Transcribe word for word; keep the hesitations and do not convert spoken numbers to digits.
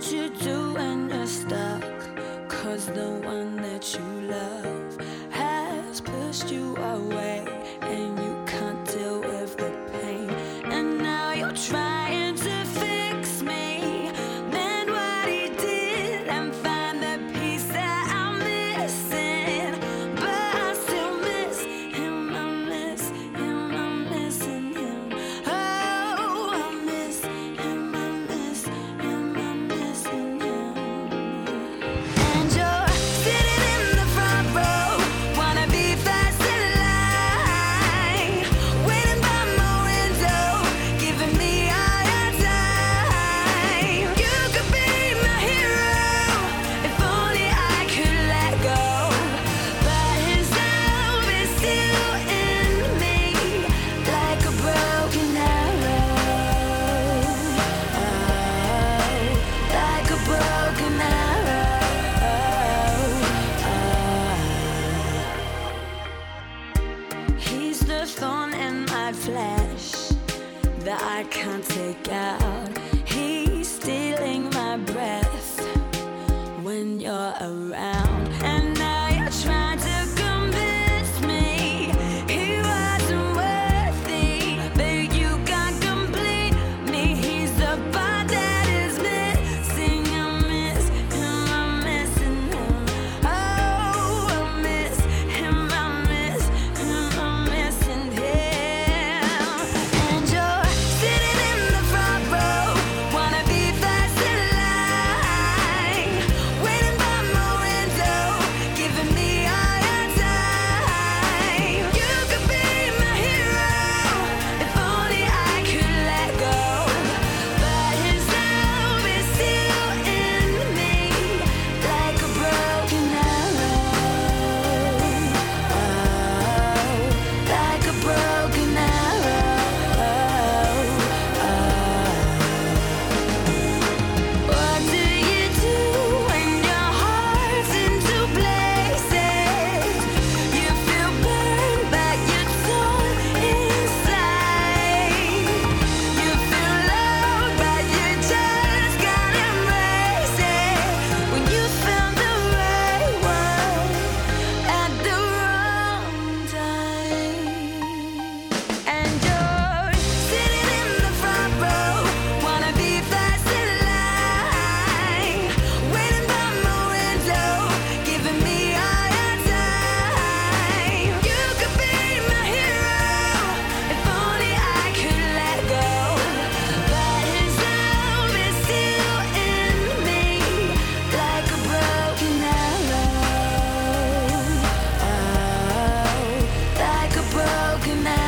you do when you're stuck? 'Cause the one that you love has pushed you away, and you can't deal with the pain. And now you're trying to fix me, mend what he did and find the piece that I'm missing. But I still miss him, I miss him, I'm missing him. Oh, I miss him, I miss him, I'm missing him. And you're sitting in the front row, wanna be fast in line, waiting by my window, giving me all your time. You could be my hero, if only I could let go. But his love is still in me, like a broken arrow. Oh, like a broken arrow. Oh. He's the thorn in my flesh that I can't take out. He's stealing my breath when you're around. And now you're trying to convince me he wasn't worthy, but you can't complete me. He's the part that is missing. I miss him, I'm missing him. Oh, I miss him, I miss him, I'm missing him. And you're sitting in the front row, wanna be fast in line, waiting by my window, giving me all your time. You could be my hero, if only I could let go. But his love is still in me, like a broken arrow. Oh, like a broken arrow. Oh. What do you do when your heart's in two places? You feel burned, but you're torn inside. You feel loved, but you just can't embrace it. When you found the right one at the wrong time. And you're sitting in the front row, wanna be fast in line, waiting by my window, giving me all your time. You could be my hero, if only I could let go. But his love is still in me, like a broken arrow. Oh, like a broken arrow.